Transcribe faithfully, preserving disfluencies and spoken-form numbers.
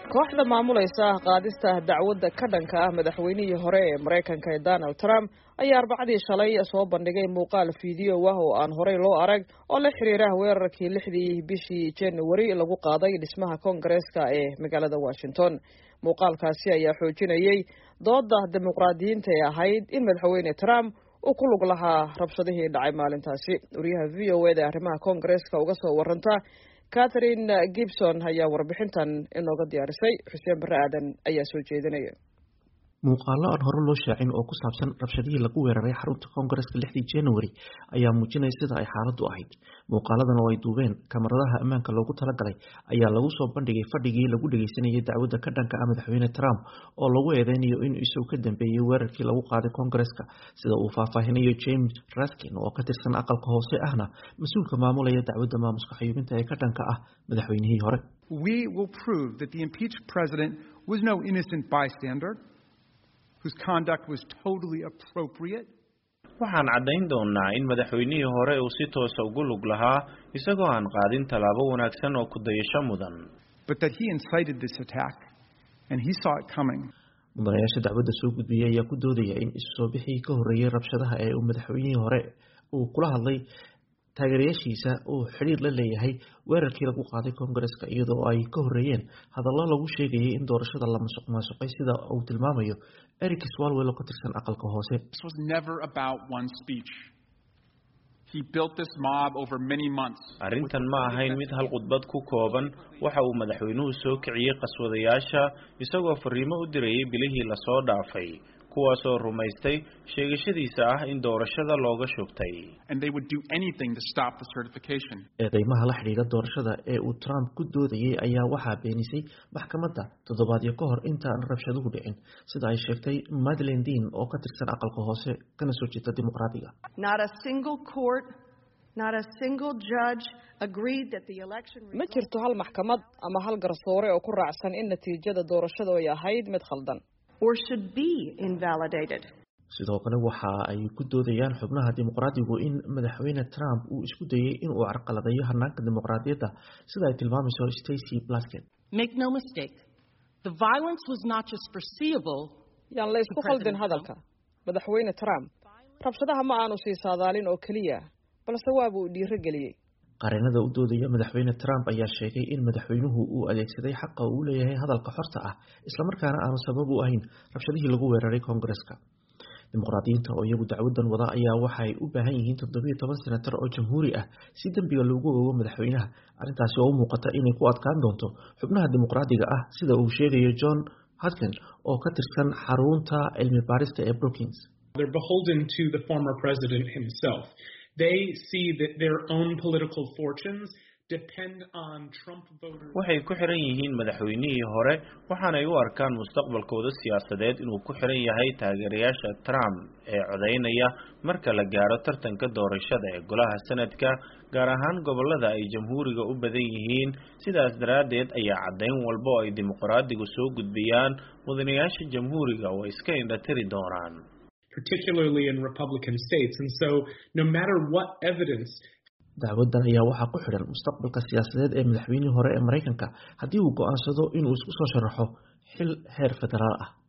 kooxda maamulaysa qaadista dacwadda ka dhanka ah madaxweynihii hore ee Mareykanka ee Donald Trump ayaa arbacadii shalay soo bandhigay muuqaal fiideo ah oo aan horey loo arag oo la xiriira weerarkii lixdii bishii January lagu qaaday dhismaha Koongareeska ee magaalada Washington. muuqaalkaasi ayaa xoojinayay doodda dimuqraadiyiinta ee ahayd in madaxweyne Trump uu ku lug lahaa rabshadihii dhacay maalintaasi. wariyaha V O A da arrimaha Koongareeska uga soo waranta Catherine Gibson ayaa warbixintan inooga diyaarisay. Xuseen Barre Aadan ayaa soo jeedinaya. muuqaalo aan hore loo shaacin oo ku saabsan rabshadihii lagu weeraray xarunta Koongareeska lixdii January ayaa muujinaya sida ay xaaladdu ahayd. muuqaaladan oo ay duubeen kamaradaha ammaanka loogu talagalay ayaa lagu soo bandhigay fadhigii lagu dhageysanayay dacwadda ka dhanka ah madaxweyne Trump oo lagu eedeynayo in isagu ka dambeeyay weerarkii lagu qaaday Koongareeska, sida uu faahfaahinayo James Raskin oo ka tirsan aqalka hoose ahna mas'uulka maamulaya dacwadda maamuska xayuubinta ee ka dhanka ah madaxweynihii hore. We will prove that the impeached president was no innocent bystander whose conduct was totally appropriate. waxaan caddayn doonaa in madaxweynihii hore uu si toos ah ugu lug lahaa isagoo aan qaadin talaabo wanaagsan oo ku dayasho mudan. But that he incited this attack and he saw it coming. mudanayaasha dacwadda soo gudbiyay ayaa ku doodaya in isu soo bixii ka horreeyay rabshadaha ee uu madaxweynihii hore uu kula hadlay taageerayaashiisa uu xiriir la leeyahay weerarkii lagu qaaday Koongareeska, iyadoo ay ka horreeyeen hadallo lagu sheegayay in doorashada la musuqmaasuqay sida uu tilmaamayo Eric Swalwell oo ka tirsan aqalka hoose. This was never about one speech. He built this mob over many months. arrintan ma ahayn mid hal khudbad ku kooban. waxa uu madaxweynuhu soo kiciyay qaswadayaasha isagoo fariimo u dirayay bilihii la soo dhaafay, kuwaasoo rumaystay sheegashadiisa ah in doorashada looga shubtay. And they would do anything to stop the certification. eedeymaha la xidhiidha doorashada ee uu Trump ku doodayay ayaa waxaa beenisay maxkamadda toddobaadyo ka hor inta aan rabshaduhu dhicin, sida ay sheegtay Madeleine Dean oo ka tirsan aqalka hoose kana soo jeeda dimuqraadiga. Not a single court, not a single judge agreed that the election ma jirto hal maxkamad ama hal garsoore oo ku raacsan in natiijada doorashada ay ahayd mid khaldan or should be invalidated. sidoo kale waxa ay ku doodayaan xubnaha dimuqraadigu in madaxweyne Trump uu isku dayay in uu carqaladeeyo hanaanka dimuqraadiyadda, sida ay tilmaamayso Stacey Plaskett. Make no mistake, the violence was not just foreseeable. yaan la isku khaldin hadalka. madaxweyne Trump rabshadaha ma aanu sii saadaalin oo kaliya, balse waaba uu dhiiro geliyay. qareenada u doodaya madaxweyne Trump ayaa sheegay in madaxweynuhu uu adeegsaday xaqa uu leeyahay hadalka xorta ah, isla markaana aanu sabab u ahayn rabshadihii lagu weeraray Koongareeska. dimuqraadiyiinta oo iyagu dacwadan wada ayaa waxay u baahan yihiin toddoba iyo toban senatar oo jamhuuri ah si dambiga loogu ogo madaxweynaha, arrintaasi oo u muuqata inay ku adkaan doonto xubnaha dimuqraadiga ah, sida uu sheegayo John Hudkin oo ka tirsan xarunta cilmi baarista ee Brookings. They're beholden to the former president himself. They see that their own political fortunes depend on Trump voters. waxay ku xiran yihiin madaxweynihii hore, waxaana ay u arkaan mustaqbalkooda siyaasadeed inuu ku xiran yahay taageerayaasha Trump ee codeynaya marka la gaaro tartanka doorashada ee golaha sanadka, gaar ahaan gobolada ay jamhuuriga u badan yihiin. sidaas daraaddeed ayaa caddayn walba oo ay dimuqraadigu soo gudbiyaan mudanayaasha jamhuuriga oo iska indhatiri doonaan, particularly in Republican states. And so no matter what evidence. dacwadan ayaa waxaa ku xidhan mustaqbalka siyaasadeed ee madaxweynihii hore ee Mareykanka haddii uu go'aansado inuu isku soo sharaxo xil heer federaal ah.